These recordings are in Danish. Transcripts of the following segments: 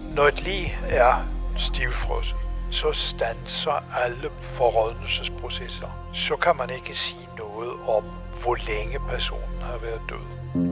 Når et lig er stivfrosset, så standser alle forrådnelsesprocesser. Så kan man ikke sige noget om, hvor længe personen har været død.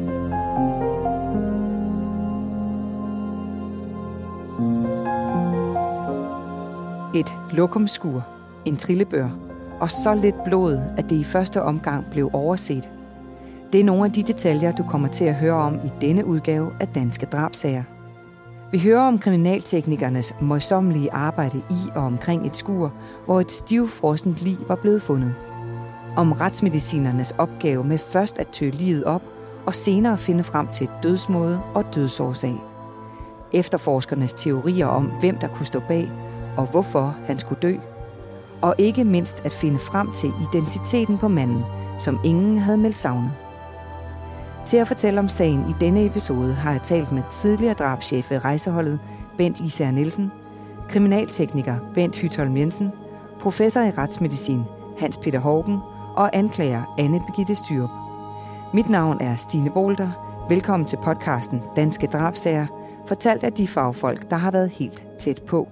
Et lokumskur, en trillebør og så lidt blod, at det i første omgang blev overset. Det er nogle af de detaljer, du kommer til at høre om i denne udgave af Danske Drabsager. Vi hører om kriminalteknikernes møjsommelige arbejde i og omkring et skur, hvor et stivfrossent lig var blevet fundet. Om retsmedicinernes opgave med først at tø liget op og senere finde frem til dødsmåde og dødsårsag. Efterforskernes teorier om, hvem der kunne stå bag og hvorfor han skulle dø. Og ikke mindst at finde frem til identiteten på manden, som ingen havde meldt savnet. Til at fortælle om sagen i denne episode har jeg talt med tidligere drabschef ved rejseholdet Bent Isager Nielsen, kriminaltekniker Bent Hytholm Jensen, professor i retsmedicin Hans Peter Haugen og anklager Anne Birgitte Styrup. Mit navn er Stine Bolter. Velkommen til podcasten Danske Drabsager, fortalt af de fagfolk, der har været helt tæt på.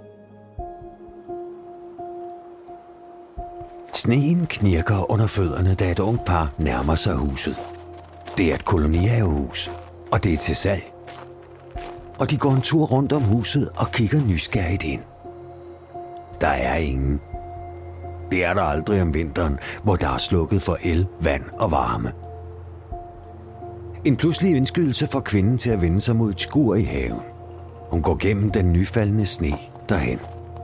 Sneen knirker under fødderne, da et ungt par nærmer sig huset. Det er et kolonihavehus, og det er til salg. Og de går en tur rundt om huset og kigger nysgerrigt ind. Der er ingen. Det er der aldrig om vinteren, hvor der er slukket for el, vand og varme. En pludselig indskydelse får kvinden til at vende sig mod et skur i haven. Hun går gennem den nyfaldende sne derhen.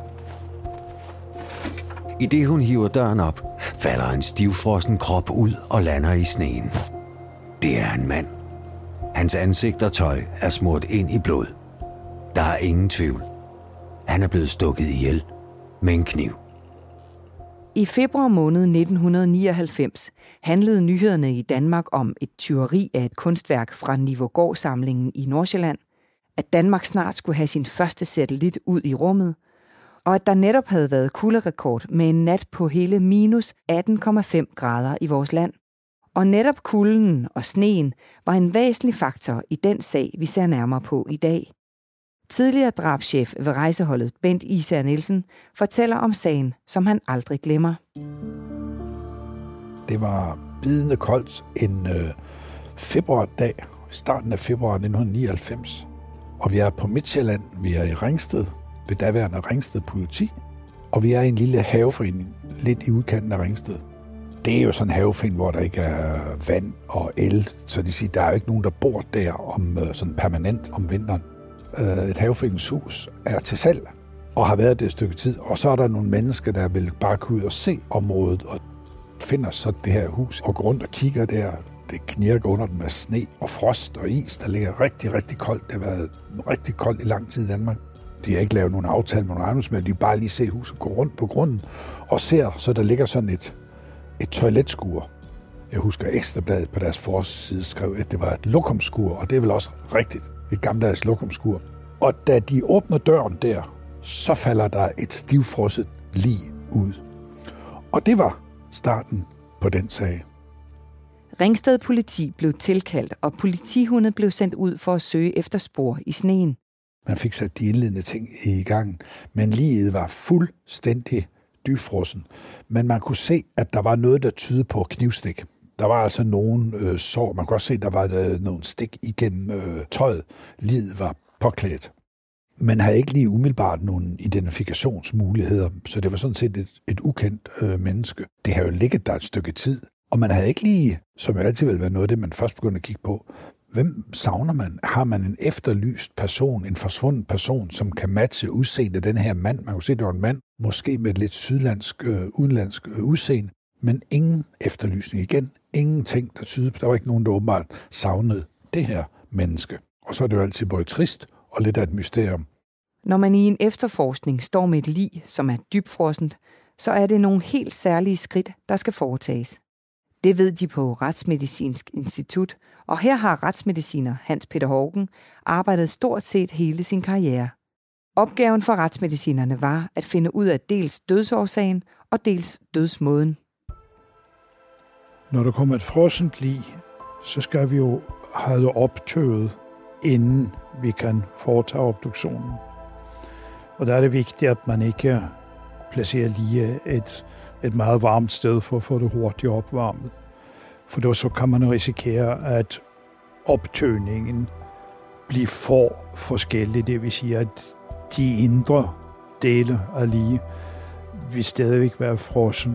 I det hun hiver døren op, falder en stivfrossen krop ud og lander i sneen. Det er en mand. Hans ansigt og tøj er smurt ind i blod. Der er ingen tvivl. Han er blevet stukket ihjel med en kniv. I februar måned 1999 handlede nyhederne i Danmark om et tyveri af et kunstværk fra Nivågård-samlingen i Nordsjælland, at Danmark snart skulle have sin første satellit ud i rummet, og at der netop havde været kulderekord med en nat på hele minus 18,5 grader i vores land. Og netop kulden og sneen var en væsentlig faktor i den sag, vi ser nærmere på i dag. Tidligere drabschef ved rejseholdet Bent Isager Nielsen fortæller om sagen, som han aldrig glemmer. Det var bidende koldt en februardag, starten af februar 1999. Og vi er på Midtsjælland, vi er i Ringsted, ved daværende Ringsted politi. Og vi er i en lille haveforening, lidt i udkanten af Ringsted. Det er jo sådan en haveforening, hvor der ikke er vand og el, så de siger, der er jo ikke nogen, der bor der om sådan permanent om vinteren. Et haveforeningshus er til salg og har været det et stykke tid, og så er der nogle mennesker, der vil bare gå ud og se området og finder så det her hus og går rundt og kigger der. Det knirker under den med sne og frost og is, der ligger rigtig, rigtig koldt. Det har været rigtig koldt i lang tid i Danmark. De har ikke lavet nogen aftale med nogen ejendomsmænd, de bare lige se huset gå rundt på grunden og ser, så der ligger sådan et toiletskur. Jeg husker Ekstrabladet på deres forside skrev, at det var et lokumskur, og det er vel også rigtigt. Et gammeldags lokumskur. Og da de åbner døren der, så falder der et stivfrosset lig ud. Og det var starten på den sag. Ringsted politi blev tilkaldt, og politihunde blev sendt ud for at søge efter spor i sneen. Man fik sat de indledende ting i gang, men liget var fuldstændig dybfrossen. Men man kunne se, at der var noget, der tydede på knivstik. Der var altså nogle sår. Man kunne også se, at der var nogle stik igennem tøjet. Liget var påklædt. Man havde ikke lige umiddelbart nogle identifikationsmuligheder, så det var sådan set et ukendt menneske. Det har jo ligget der et stykke tid, og man havde ikke lige, som jo altid vil være noget af det, man først begyndte at kigge på, hvem savner man? Har man en efterlyst person, en forsvunden person, som kan matche udseendet af den her mand? Man kunne se, at det var en mand, måske med et lidt sydlandsk, udenlandsk udseende, men ingen efterlysning igen. Ingenting, der tyder på, der var ikke nogen, der åbenbart savnede det her menneske. Og så er det jo altid både trist og lidt af et mysterium. Når man i en efterforskning står med et lig, som er dybfrossent, så er det nogle helt særlige skridt, der skal foretages. Det ved de på Retsmedicinsk Institut, og her har retsmediciner Hans Peter Haugen arbejdet stort set hele sin karriere. Opgaven for retsmedicinerne var at finde ud af dels dødsårsagen og dels dødsmåden. Når der kommer et frossent lig, så skal vi jo have det optøvet, inden vi kan foretage obduktionen. Og der er det vigtigt, at man ikke placerer lige et meget varmt sted for at få det hurtigt opvarmet. For så kan man risikere, at optøningen bliver for forskellig. Det vil sige, at de indre dele af lige vil stadigvæk være frossen,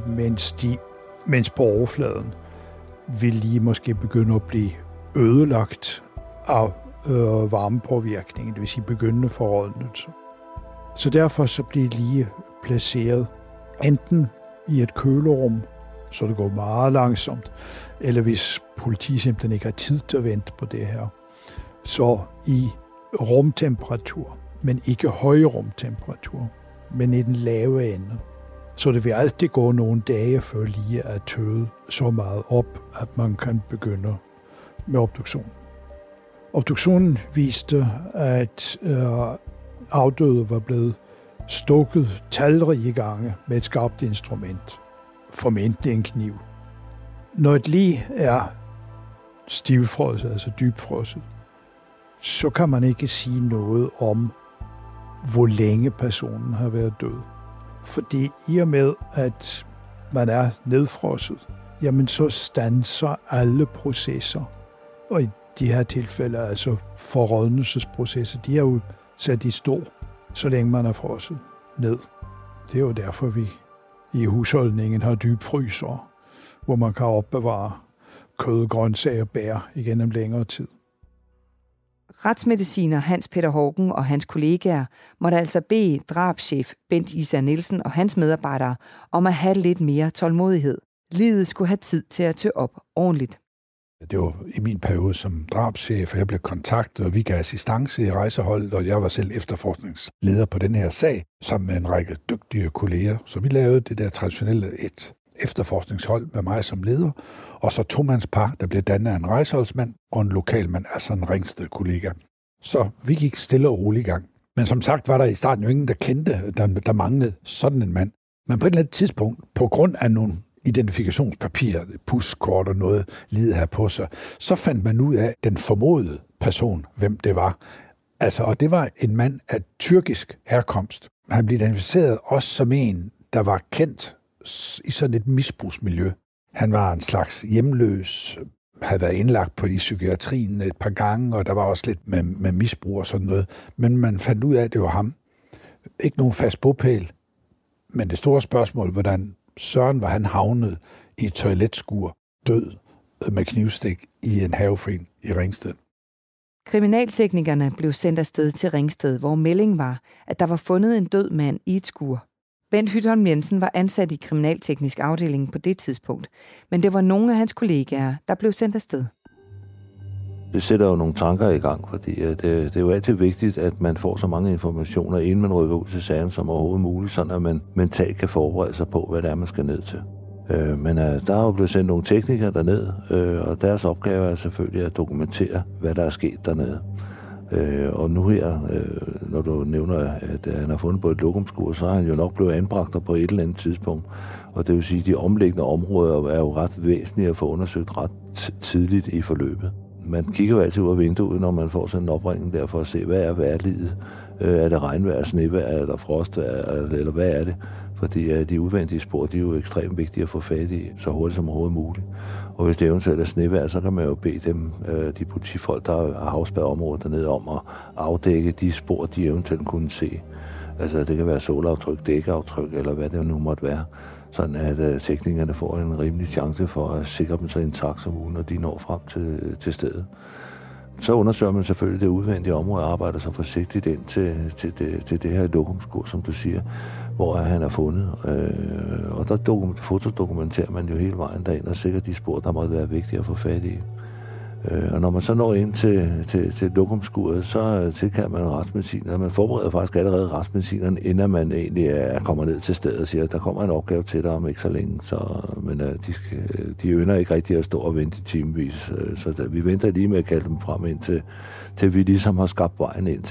mens på overfladen vil lige måske begynde at blive ødelagt af varmepåvirkningen, det vil sige begyndende forrådnelse. Så derfor så bliver lige placeret enten i et kølerum, så det går meget langsomt, eller hvis politiet simpelthen ikke har tid til at vente på det her, så i rumtemperatur, men ikke høj rumtemperatur, men i den lave ende. Så det vil altid gå nogle dage, før lige er tøet så meget op, at man kan begynde med obduktionen. Obduktionen viste, at afdøde var blevet stukket talrige gange med et skarpt instrument, formentlig en kniv. Når et lig er stivfrosset, altså dybfrosset, så kan man ikke sige noget om, hvor længe personen har været død. Fordi i og med, at man er nedfrosset, jamen så standser alle processer. Og i de her tilfælde, altså forrådnelsesprocesser, de er jo sat i stå, så længe man er frosset ned. Det er jo derfor, vi i husholdningen har dybfryser, hvor man kan opbevare kød, grøntsager og bær igennem længere tid. Retsmediciner Hans Peter Haugen og hans kollegaer måtte altså bede drabschef Bent Især Nielsen og hans medarbejdere om at have lidt mere tålmodighed. Livet skulle have tid til at tø op ordentligt. Det var i min periode som drabschef, og jeg blev kontaktet, og vi gav assistance i rejseholdet, og jeg var selv efterforskningsleder på den her sag, sammen med en række dygtige kolleger. Så vi lavede det der traditionelle et efterforskningshold med mig som leder, og så tomandspar, der blev dannet af en rejseholdsmand og en lokalmand, altså en Ringsted kollega. Så vi gik stille og roligt i gang. Men som sagt var der i starten jo ingen, der kendte, der manglede sådan en mand. Men på et eller andet tidspunkt, på grund af nogle identifikationspapirer, puskort og noget lidet her på sig, så fandt man ud af den formodede person, hvem det var. Altså, og det var en mand af tyrkisk herkomst. Han blev identificeret også som en, der var kendt i sådan et misbrugsmiljø. Han var en slags hjemløs, havde været indlagt i psykiatrien et par gange, og der var også lidt med misbrug og sådan noget. Men man fandt ud af, at det var ham. Ikke nogen fast bopæl, men det store spørgsmål, hvordan Søren var han havnet i et toiletskur, død med knivstik i en haveforening i Ringsted. Kriminalteknikerne blev sendt afsted til Ringsted, hvor meldingen var, at der var fundet en død mand i et skur. Bent Hytholm Jensen var ansat i kriminalteknisk afdeling på det tidspunkt, men det var nogle af hans kollegaer, der blev sendt afsted. Det sætter jo nogle tanker i gang, fordi det er jo altid vigtigt, at man får så mange informationer, inden man rykker ud til sagen som overhovedet muligt, sådan at man mentalt kan forberede sig på, hvad det er, man skal ned til. Men der er jo blevet sendt nogle teknikere derned, og deres opgave er selvfølgelig at dokumentere, hvad der er sket dernede. Og nu her, når du nævner, at han har fundet på et lokumskur, så har han jo nok blevet anbragt der på et eller andet tidspunkt. Og det vil sige, at de omliggende områder er jo ret væsentlige at få undersøgt ret tidligt i forløbet. Man kigger jo altid ud af vinduet, når man får sådan en opringning der for at se, hvad er vejrliget? Er det regnvejr, snevejr eller frostvejr, eller hvad er det? Fordi de udvendige spor, de er jo ekstremt vigtige at få fat i så hurtigt som overhovedet muligt. Og hvis det eventuelt er snevejr, så kan man jo bede dem, de politifolk, der har afspærret området dernede, om at afdække de spor, de eventuelt kunne se. Altså det kan være solaftryk, dækaftryk eller hvad det nu måtte være. Sådan at teknikerne får en rimelig chance for at sikre dem så intakt som muligt, når de når frem til stedet. Så undersøger man selvfølgelig det udvendige område og arbejder så forsigtigt ind til det her lokumskur, som du siger, hvor han er fundet. Og der fotodokumenterer man jo hele vejen derind og sikrer de spor, der måtte være vigtige at få fat i. Og når man så når ind til lokumskuret, så tilkalder man retsmedicineren. Man forbereder faktisk allerede retsmedicineren, inden man egentlig kommer ned til stedet og siger, at der kommer en opgave til dig om ikke så længe. Men de ønsker ikke rigtig at stå og vente i timevis. Så vi venter lige med at kalde dem frem ind til vi ligesom har skabt vejen ind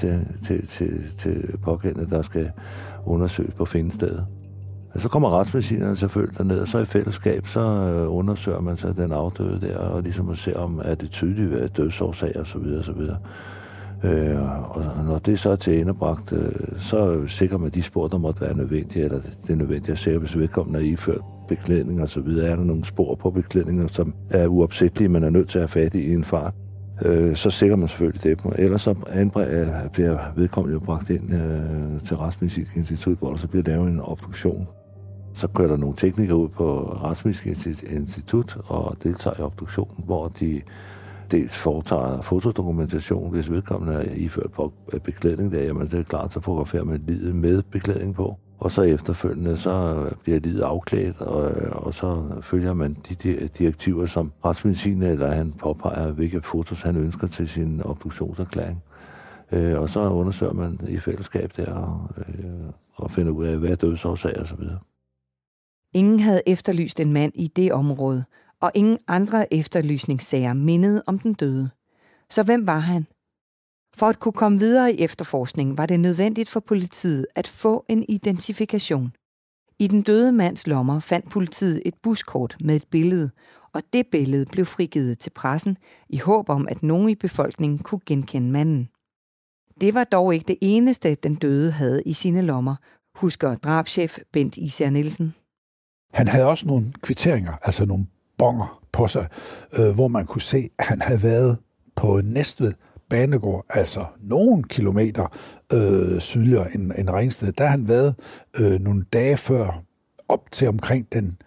til pågældende, der skal undersøges på findestedet. Så kommer retsmedicinerne selvfølgelig derned, og så i fællesskab, så undersøger man så den afdøde der, og ligesom at se, om er det tydeligt, hvad dødsårsag og så videre, og så videre. Og når det så er til endebragt, så sikrer man de spor, der måtte være nødvendige, eller det er nødvendigt at sikre, hvis vedkommende er iført beklædning og så videre. Er der nogle spor på beklædninger, som er uopsættelige, man er nødt til at have fat i en fart, så sikrer man selvfølgelig det. Ellers så bliver vedkommende bragt ind til Retsmedicinsk Institut, hvor der så bliver lavet en obduktion. Så kører der nogle teknikere ud på Retsmedicinsk Institut og deltager i obduktionen, hvor de dels foretager fotodokumentation, hvis vedkommende er iført på beklædning der, jamen det er klart, så fotograferer man liget med beklædning på. Og så efterfølgende, så bliver liget afklædt, og så følger man de direktiver, som retsmedicin, eller han påpeger, hvilke fotos han ønsker til sin obduktionserklæring. Og så undersøger man i fællesskab der, og finder ud af, hvad er dødsårsag og så videre. Ingen havde efterlyst en mand i det område, og ingen andre efterlysningssager mindede om den døde. Så hvem var han? For at kunne komme videre i efterforskningen var det nødvendigt for politiet at få en identifikation. I den døde mands lommer fandt politiet et buskort med et billede, og det billede blev frigivet til pressen i håb om, at nogen i befolkningen kunne genkende manden. Det var dog ikke det eneste, den døde havde i sine lommer, husker drabschef Bent Især Nielsen. Han havde også nogle kvitteringer, altså nogle bonger på sig, hvor man kunne se, at han havde været på Næstved Banegård, altså nogle kilometer sydligere end Ringsted. Der har han været nogle dage før, op til omkring den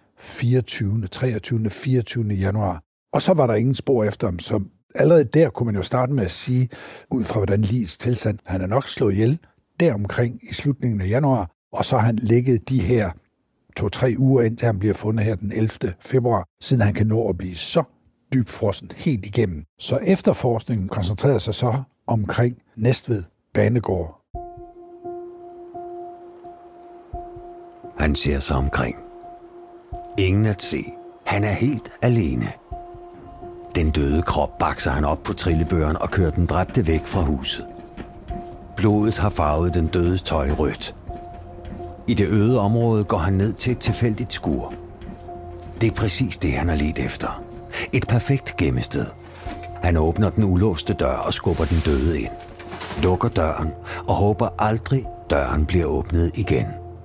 23. januar. Og så var der ingen spor efter ham, så allerede der kunne man jo starte med at sige, ud fra hvordan ligets tilstand, han er nok slået ihjel deromkring i slutningen af januar, og så har han ligget de her 2-3 uger, indtil han bliver fundet her den 11. februar, siden han kan nå at blive så dybfrossen helt igennem. Så efterforskningen koncentrerede sig så omkring Næstved Banegård. Han ser sig omkring. Ingen at se. Han er helt alene. Den døde krop bakser han op på trillebøren og kører den dræbte væk fra huset. Blodet har farvet den dødes tøj rødt. I det øde område går han ned til et tilfældigt skur. Det er præcis det, han har ledt efter. Et perfekt gemmested. Han åbner den ulåste dør og skubber den døde ind. Lukker døren og håber aldrig, døren bliver åbnet igen.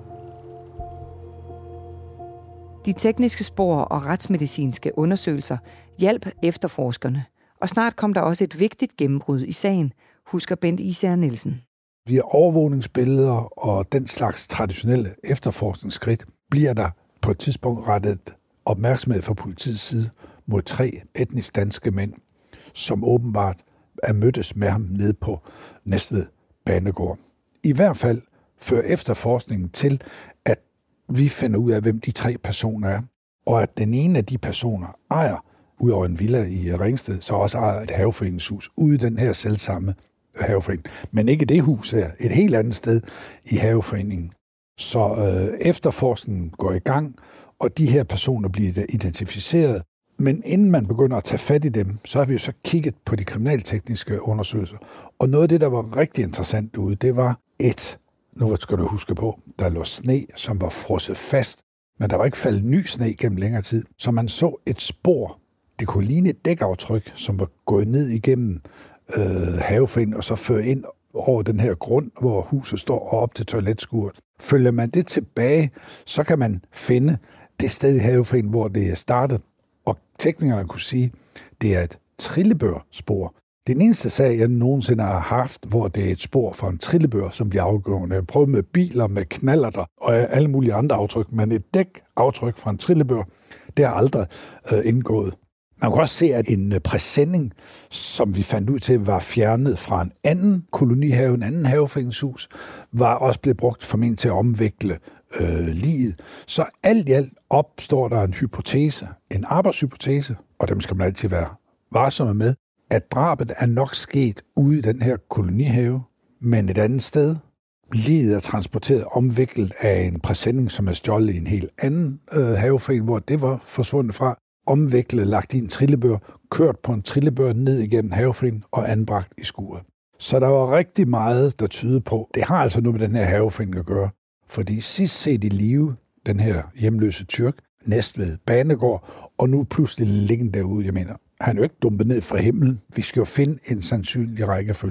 De tekniske spor og retsmedicinske undersøgelser hjalp efterforskerne, og snart kom der også et vigtigt gennembrud i sagen, husker Bent Især Nielsen. Via overvågningsbilleder og den slags traditionelle efterforskningsskridt bliver der på et tidspunkt rettet opmærksomhed fra politiets side mod 3 etnisk danske mænd, som åbenbart er mødtes med ham nede på Næstved Banegård. I hvert fald fører efterforskningen til, at vi finder ud af, hvem de 3 personer er, og at den ene af de personer ejer, ud over en villa i Ringsted, så også ejer et haveforeningshus ude i den her selvsamme haveforening. Men ikke det hus her, et helt andet sted i haveforeningen. Så efterforskningen går i gang, og de her personer bliver identificeret. Men inden man begynder at tage fat i dem, så har vi jo så kigget på de kriminaltekniske undersøgelser. Og noget af det, der var rigtig interessant derude, det var nu skal du huske på, der lå sne, som var frosset fast, men der var ikke faldet ny sne gennem længere tid. Så man så et spor. Det kunne ligne et dækaftryk, som var gået ned igennem haveforeningen, og så ført ind over den her grund, hvor huset står, og op til toiletskuret. Følger man det tilbage, så kan man finde det sted i haveforeningen, hvor det er startet. Og teknikerne kunne sige, det er et trillebørspor. Det er den eneste sag, jeg nogensinde har haft, hvor det er et spor fra en trillebør, som bliver afgående. Jeg har prøvet med biler, med knallerter og alle mulige andre aftryk, men et dækaftryk fra en trillebør, det har aldrig indgået. Man kan også se, at en præsending, som vi fandt ud til, var fjernet fra en anden kolonihave, en anden haveforeningshus, var også blevet brugt formentlig til at omvikle liget. Så alt i alt opstår der en hypotese, en arbejdshypotese, og dem skal man altid være varsomme med, at drabet er nok sket ude i den her kolonihave, men et andet sted. Liget er transporteret omviklet af en præsending, som er stjålet i en helt anden haveforening, hvor det var forsvundet fra. Omviklet, lagt i en trillebør, kørt på en trillebør ned igennem haveforeningen og anbragt i skuret. Så der var rigtig meget, der tyder på, det har altså noget med den her haveforening at gøre. Fordi sidst set i live, den her hjemløse tyrk, Næstved Banegård, og nu pludselig liggende derude, jeg mener, han er jo ikke dumpet ned fra himlen. Vi skal jo finde en sandsynlig rækkefølge.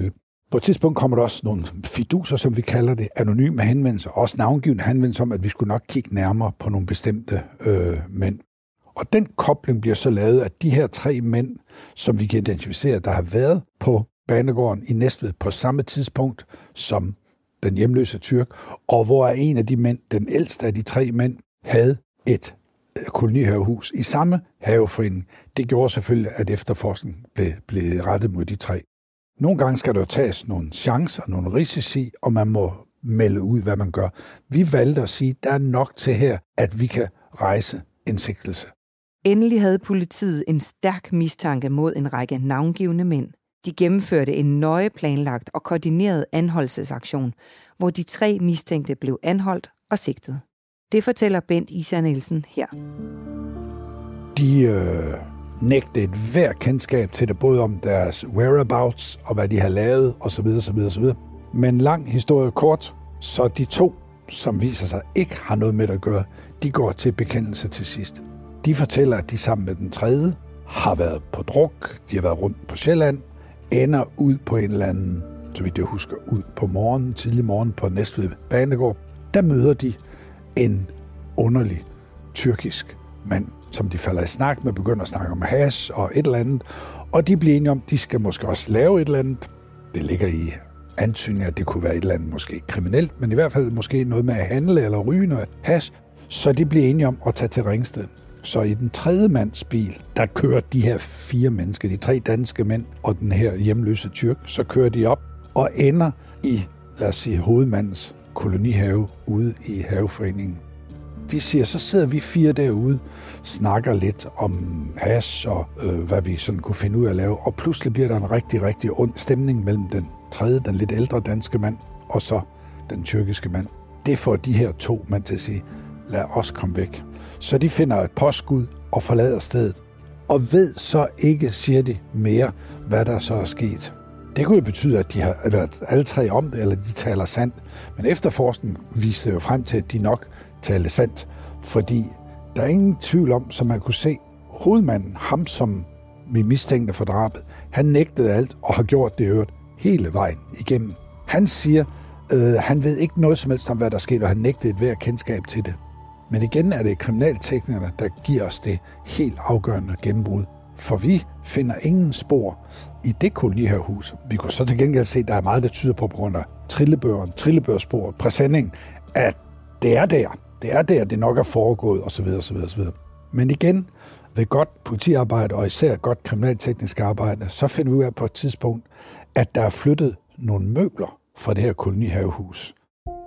På et tidspunkt kommer der også nogle fiduser, som vi kalder det, anonyme henvendelser, også navngivende henvendelser om, at vi skulle nok kigge nærmere på nogle bestemte mænd. Og den kobling bliver så lavet, at de her 3 mænd, som vi kan identificere, der har været på banegården i Næstved på samme tidspunkt som den hjemløse tyrk, og hvor en af de mænd, den ældste af de 3 mænd, havde et kolonihavehus i samme haveforening. Det gjorde selvfølgelig, at efterforskningen blev rettet mod de 3. Nogle gange skal der jo tages nogle chancer, nogle risici, og man må melde ud, hvad man gør. Vi valgte at sige, at der er nok til her, at vi kan rejse en sigtelse. Endelig havde politiet en stærk mistanke mod en række navngivne mænd. De gennemførte en nøje planlagt og koordineret anholdelsesaktion, hvor de 3 mistænkte blev anholdt og sigtet. Det fortæller Bent Især Nielsen her. De nægtede et hver kendskab til det, både om deres whereabouts og hvad de har lavet osv. osv. Men lang historie kort, så de 2, som viser sig ikke har noget med at gøre, de går til bekendelse til sidst. De fortæller, at de sammen med den 3. har været på druk, de har været rundt på Sjælland, ender ud på en eller anden, så vidt jeg husker, ud på morgenen, tidlig morgen på Næstved Banegård. Der møder de en underlig tyrkisk mand, som de falder i snak med, begynder at snakke om hash og et eller andet, og de bliver enige om, at de skal måske også lave et eller andet. Det ligger i antydning, at det kunne være et eller andet måske kriminelt, men i hvert fald måske noget med at handle eller ryge noget hash, så de bliver enige om at tage til Ringsted. Så i den 3. mands bil, der kører de her 4 mennesker, de 3 danske mænd og den her hjemløse tyrk, så kører de op og ender i, lad os sige, hovedmandens kolonihave ude i haveforeningen. De siger, så sidder vi 4 derude, snakker lidt om hash og hvad vi sådan kunne finde ud af at lave, og pludselig bliver der en rigtig, rigtig ond stemning mellem den 3., den lidt ældre danske mand, og så den tyrkiske mand. Det får de her 2 mænd til at sige, lad os komme væk. Så de finder et påskud og forlader stedet, og ved så ikke, siger de, mere, hvad der så er sket. Det kunne jo betyde, at de har været alle 3 om det, eller de taler sandt. Men efterforskningen viste jo frem til, at de nok talte sandt, fordi der er ingen tvivl om, som man kunne se, hovedmanden, ham som vi mistænkte for drabet, han nægtede alt og har gjort det øvrigt hele vejen igennem. Han siger, han ved ikke noget som helst om, hvad der skete, og han nægtede et hver kendskab til det. Men igen er det kriminalteknikerne, der giver os det helt afgørende gennembrud. For vi finder ingen spor i det kolonihavehus. Vi kunne så til gengæld se, at der er meget, der tyder på grund af trillebørsporet, præsending, at det er der, det nok er foregået, osv. Men igen, ved godt politiarbejde, og især godt kriminalteknisk arbejde, så finder vi ud af på et tidspunkt, at der er flyttet nogle møbler fra det her kolonihavehus.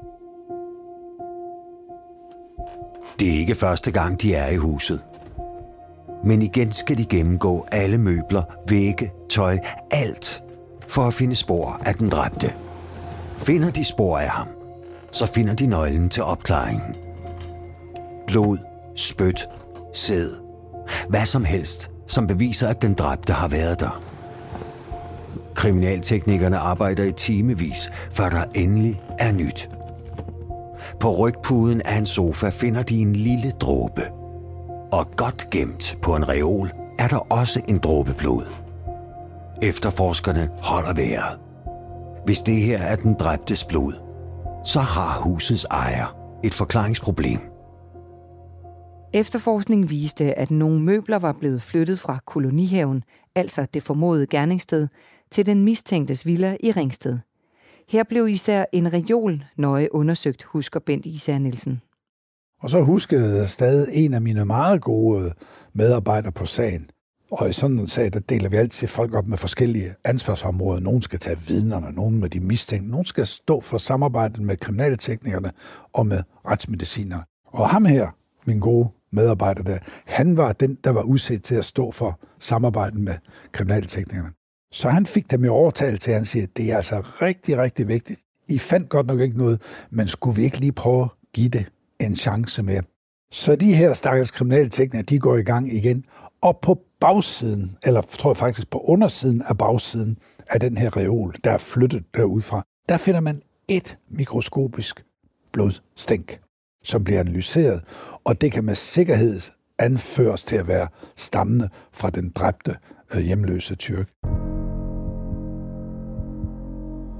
Det er ikke første gang, de er i huset. Men igen skal de gennemgå alle møbler, vægge, tøj, alt, for at finde spor af den dræbte. Finder de spor af ham, så finder de nøglen til opklaringen. Blod, spyt, sæd, hvad som helst, som beviser, at den dræbte har været der. Kriminalteknikerne arbejder i timevis, før der endelig er nyt. På rygpuden af en sofa finder de en lille dråbe. Og godt gemt på en reol er der også en dråbe blod. Efterforskerne holder vejret. Hvis det her er den dræbtes blod, så har husets ejer et forklaringsproblem. Efterforskningen viste, at nogle møbler var blevet flyttet fra kolonihaven, altså det formodede gerningssted, til den mistænktes villa i Ringsted. Her blev især en reol nøje undersøgt, husker Bent Især Nielsen. Og så huskede jeg stadig en af mine meget gode medarbejdere på sagen. Og i sådan en sag, der deler vi altid folk op med forskellige ansvarsområder. Nogle skal tage vidnerne, nogle med de mistænkte, nogle skal stå for samarbejdet med kriminalteknikerne og med retsmedicinere. Og ham her, min gode medarbejder der, han var den, der var udset til at stå for samarbejdet med kriminalteknikerne. Så han fik dem i overtale til, at han siger, at det er altså rigtig, rigtig vigtigt. I fandt godt nok ikke noget, men skulle vi ikke lige prøve at give det en chance mere? Så de her stakkels kriminalteknikere, de går i gang igen, og på bagsiden, eller tror jeg faktisk på undersiden af bagsiden af den her reol, der er flyttet derudfra, der finder man et mikroskopisk blodstænk, som bliver analyseret, og det kan med sikkerhed anføres til at være stammende fra den dræbte hjemløse tyrk.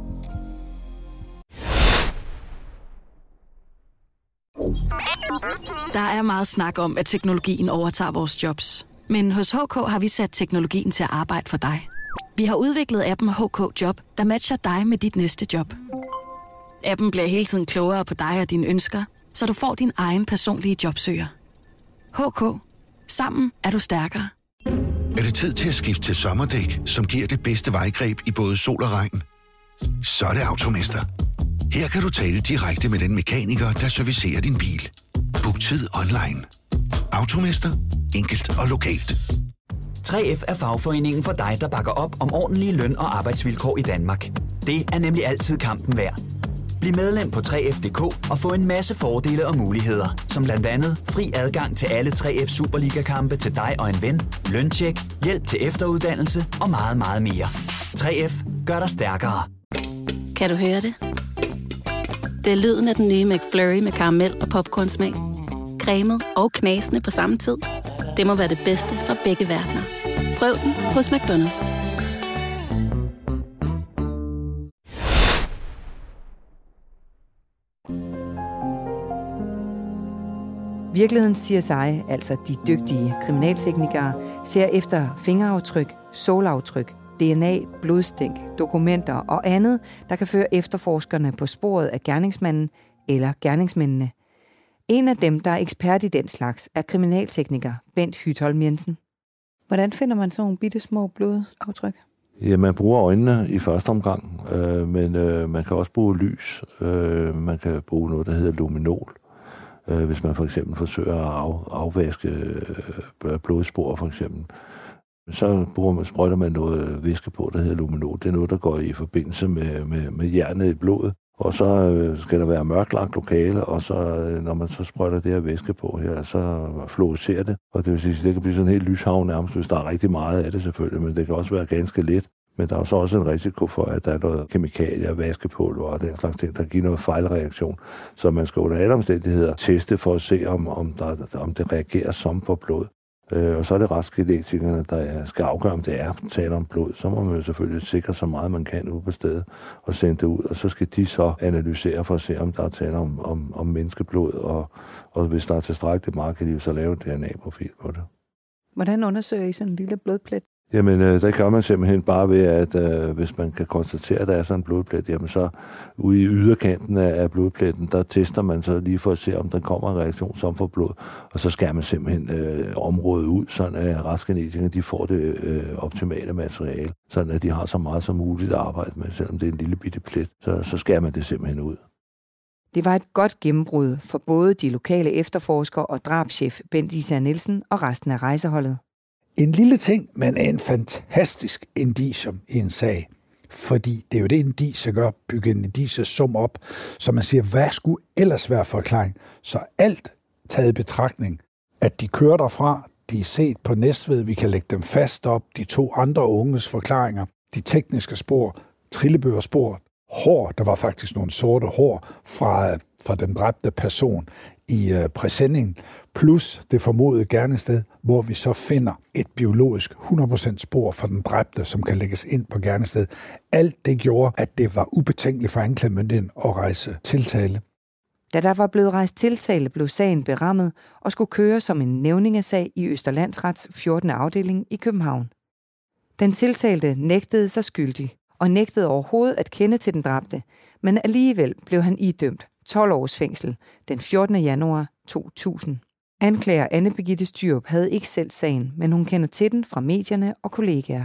Der er meget snak om, at teknologien overtager vores jobs. Men hos HK har vi sat teknologien til at arbejde for dig. Vi har udviklet appen HK Job, der matcher dig med dit næste job. Appen bliver hele tiden klogere på dig og dine ønsker, så du får din egen personlige jobsøger. HK. Sammen er du stærkere. Er det tid til at skifte til sommerdæk, som giver det bedste vejgreb i både sol og regn? Så er det Automester. Her kan du tale direkte med den mekaniker, der servicerer din bil. Book tid online. Automester. Enkelt og lokalt. 3F er fagforeningen for dig, der bakker op om ordentlige løn- og arbejdsvilkår i Danmark. Det er nemlig altid kampen værd. Bliv medlem på 3F.dk og få en masse fordele og muligheder, som blandt andet fri adgang til alle 3F Superliga-kampe til dig og en ven, løntjek, hjælp til efteruddannelse og meget, meget mere. 3F gør dig stærkere. Kan du høre det? Det er lyden af den nye McFlurry med karamel og popcornsmag. Cremet og knasende på samme tid. Det må være det bedste fra begge verdener. Prøv den hos McDonald's. Virkelighedens CSI, altså de dygtige kriminalteknikere, ser efter fingeraftryk, sålaftryk, DNA, blodstænk, dokumenter og andet, der kan føre efterforskerne på sporet af gerningsmanden eller gerningsmændene. En af dem, der er ekspert i den slags, er kriminaltekniker Bent Hytholm Jensen. Hvordan finder man sådan nogle bitte små blodaftryk? Ja, man bruger øjnene i første omgang, men man kan også bruge lys. Man kan bruge noget, der hedder luminol. Hvis man for eksempel forsøger at afvaske blodspor, for eksempel. Så sprøjter man noget væske på, der hedder luminol. Det er noget, der går i forbindelse med jernet i blodet. Og så skal der være mørklagt lokale, og så når man så sprøjter det her væske på her, så fluorescerer det. Og det vil sige, at det kan blive sådan en helt lyshav nærmest, hvis der er rigtig meget af det selvfølgelig, men det kan også være ganske let. Men der er så også en risiko for, at der er noget kemikalier, vaskepulver og den slags ting, der giver noget fejlreaktion. Så man skal under alle omstændigheder teste for at se, om det reagerer som på blod. Og så er det retsgenetikerne, der skal afgøre, om det er tale om blod. Så må man jo selvfølgelig sikre så meget, man kan ude på stedet og sende det ud. Og så skal de så analysere for at se, om der er tale om menneskeblod. Og hvis der er tilstrækkeligt meget, kan de jo så lave en DNA-profil på det. Hvordan undersøger I sådan en lille blodplet? Jamen, der gør man simpelthen bare ved, at hvis man kan konstatere, at der er sådan en blodplet, jamen så ude i yderkanten af blodpletten, der tester man så lige for at se, om der kommer en reaktion som for blod, og så skærer man simpelthen området ud, sådan at retsgenetikerne, de får det optimale materiale, sådan at de har så meget som muligt at arbejde med, selvom det er en lille bitte plet, så skærer man det simpelthen ud. Det var et godt gennembrud for både de lokale efterforskere og drabschef Bent Især Nielsen og resten af rejseholdet. En lille ting, men en fantastisk indicium i en sag. Fordi det er jo det, indicier gør, bygge en indiciesum op, så man siger, hvad skulle ellers være forklaring? Så alt taget i betragtning, at de kører derfra, de er set på Næstved, vi kan lægge dem fast op, de 2 andre unges forklaringer, de tekniske spor, trillebørspor, hår, der var faktisk nogle sorte hår fra den dræbte person i præsendingen, plus det formodede gerningssted, hvor vi så finder et biologisk 100% spor fra den dræbte, som kan lægges ind på gerningsstedet. Alt det gjorde, at det var ubetænkeligt for anklagemyndigheden at rejse tiltale. Da der var blevet rejst tiltale, blev sagen berammet og skulle køre som en nævningesag i Østerlandsrets 14. afdeling i København. Den tiltalte nægtede sig skyldig og nægtede overhovedet at kende til den dræbte, men alligevel blev han idømt 12 års fængsel den 14. januar 2000. Anklager Anne Birgitte Styrup havde ikke selv sagen, men hun kender til den fra medierne og kollegaer.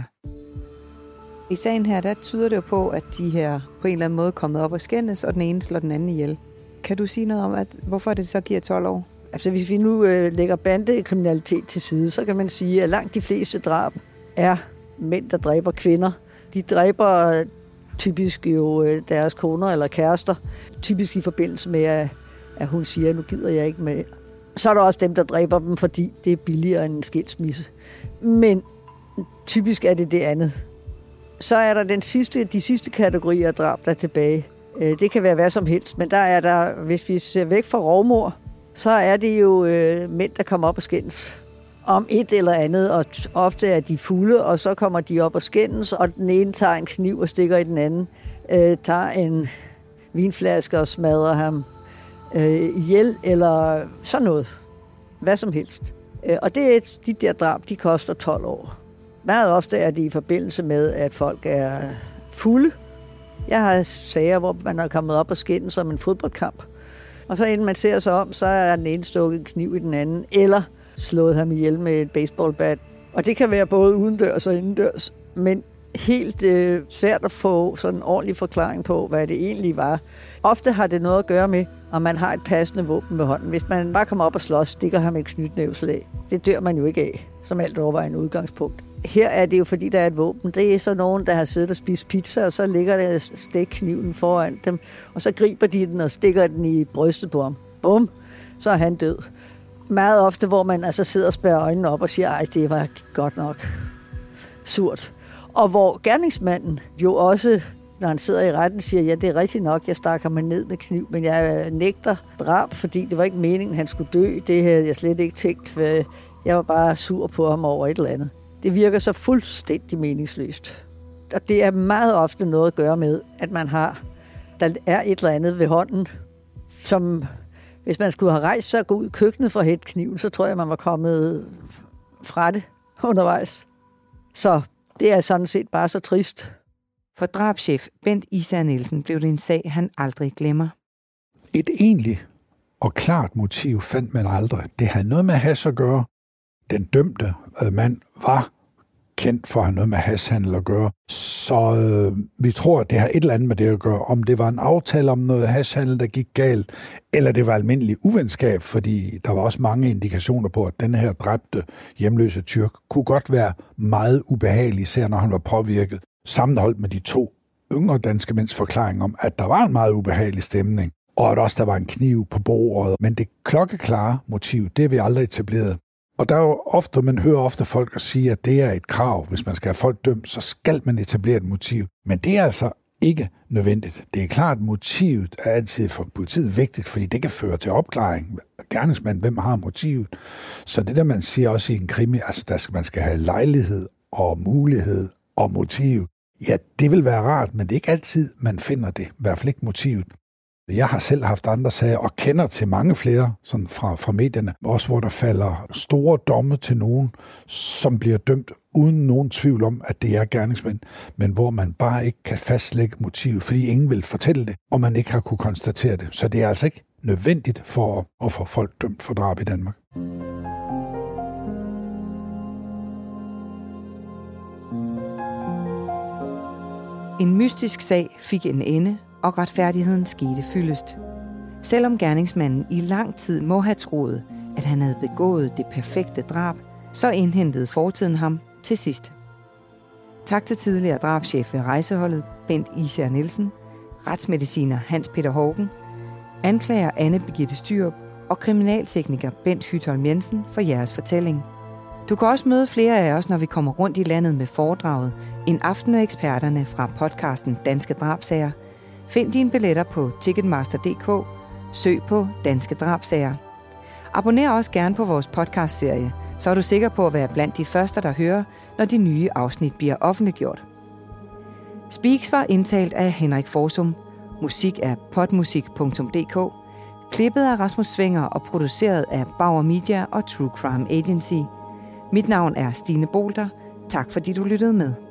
I sagen her, der tyder det jo på, at de her på en eller anden måde er kommet op og skændes, og den ene slår den anden ihjel. Kan du sige noget om, hvorfor det så giver 12 år? Altså hvis vi nu lægger bandekriminalitet til side, så kan man sige, at langt de fleste drab er mænd, der dræber kvinder. De dræber typisk jo deres koner eller kærester, typisk i forbindelse med, at hun siger, nu gider jeg ikke med. Så er der også dem, der dræber dem, fordi det er billigere end en skilsmisse. Men typisk er det andet. Så er der de sidste kategorier af drab, der er tilbage. Det kan være hvad som helst, men der er der, hvis vi ser væk fra rovmord, så er det jo mænd, der kommer op og skændes om et eller andet, og ofte er de fulde, og så kommer de op og skændes, og den ene tager en kniv og stikker i den anden, tager en vinflaske og smadrer ham. ihjel, eller sådan noget. Hvad som helst. Og det er de der drab, de koster 12 år. Meget ofte er det i forbindelse med, at folk er fulde. Jeg har sager, hvor man er kommet op og skændes som en fodboldkamp. Og så inden man ser sig om, så er den ene stukket en kniv i den anden, eller slået ham ihjel med et baseballbat. Og det kan være både udendørs og indendørs, men helt svært at få sådan en ordentlig forklaring på, hvad det egentlig var. Ofte har det noget at gøre med, om man har et passende våben med hånden. Hvis man bare kommer op og slås, stikker ham et knytnævslag. Det dør man jo ikke af, som alt overvejende udgangspunkt. Her er det jo, fordi der er et våben. Det er så nogen, der har siddet og spist pizza, og så ligger der stækkniven foran dem, og så griber de den og stikker den i brystet på ham. Bum, så er han død. Meget ofte, hvor man altså sidder og spærrer øjnene op og siger, ej, det var godt nok surt. Og hvor gerningsmanden jo også, når han sidder i retten, siger, ja, det er rigtigt nok, jeg stak ham ned med kniv, men jeg nægter drab, fordi det var ikke meningen, han skulle dø. Det havde jeg slet ikke tænkt. Jeg var bare sur på ham over et eller andet. Det virker så fuldstændig meningsløst. Og det er meget ofte noget at gøre med, at der er et eller andet ved hånden, som hvis man skulle have rejst sig og gå ud i køkkenet for at hætte kniven, så tror jeg, man var kommet fra det undervejs. Så det er sådan set bare så trist. For drabschef Bent Især Nielsen blev det en sag, han aldrig glemmer. Et egentligt og klart motiv fandt man aldrig. Det havde noget med hash at gøre. Den dømte mand var kendt for at have noget med hashhandel at gøre. Så vi tror, at det har et eller andet med det at gøre. Om det var en aftale om noget hashhandel, der gik galt, eller det var almindelig uvenskab, fordi der var også mange indikationer på, at den her dræbte hjemløse tyrk kunne godt være meget ubehagelig, især når han var påvirket. Sammenholdt med de 2 yngre danske mænds forklaring om, at der var en meget ubehagelig stemning, og at også der var en kniv på bordet. Men det klokkeklare motiv, det er vi aldrig etableret. Og der er jo ofte, man hører ofte folk sige, at det er et krav. Hvis man skal have folk dømt, så skal man etablere et motiv. Men det er altså ikke nødvendigt. Det er klart, at motivet er altid for politiet vigtigt, fordi det kan føre til opklaring. Gerningsmand, hvem har motivet? Så det der, man siger også i en krimi, altså man skal have lejlighed og mulighed og motiv. Ja, det vil være rart, men det er ikke altid, man finder det. I hvert fald ikke motivet. Jeg har selv haft andre sager, og kender til mange flere sådan fra medierne, også hvor der falder store domme til nogen, som bliver dømt uden nogen tvivl om, at det er gerningsmænd, men hvor man bare ikke kan fastlægge motivet, fordi ingen vil fortælle det, og man ikke har kunne konstatere det. Så det er altså ikke nødvendigt for at få folk dømt for drab i Danmark. En mystisk sag fik en ende, og retfærdigheden skete fyldest. Selvom gerningsmanden i lang tid må have troet, at han havde begået det perfekte drab, så indhentede fortiden ham til sidst. Tak til tidligere drabschef ved rejseholdet Bent Især Nielsen, retsmediciner Hans Peter Hågen, anklager Anne Birgitte Styrup og kriminaltekniker Bent Hytholm Jensen for jeres fortælling. Du kan også møde flere af os, når vi kommer rundt i landet med foredraget En aften med eksperterne fra podcasten Danske Drabsager. Find dine billetter på Ticketmaster.dk. Søg på Danske Drabsager. Abonner også gerne på vores podcastserie, så er du sikker på at være blandt de første, der hører, når de nye afsnit bliver offentliggjort. Speaks var indtalt af Henrik Forsum. Musik er podmusik.dk. Klippet af Rasmus Svinger og produceret af Bauer Media og True Crime Agency. Mit navn er Stine Bolter. Tak fordi du lyttede med.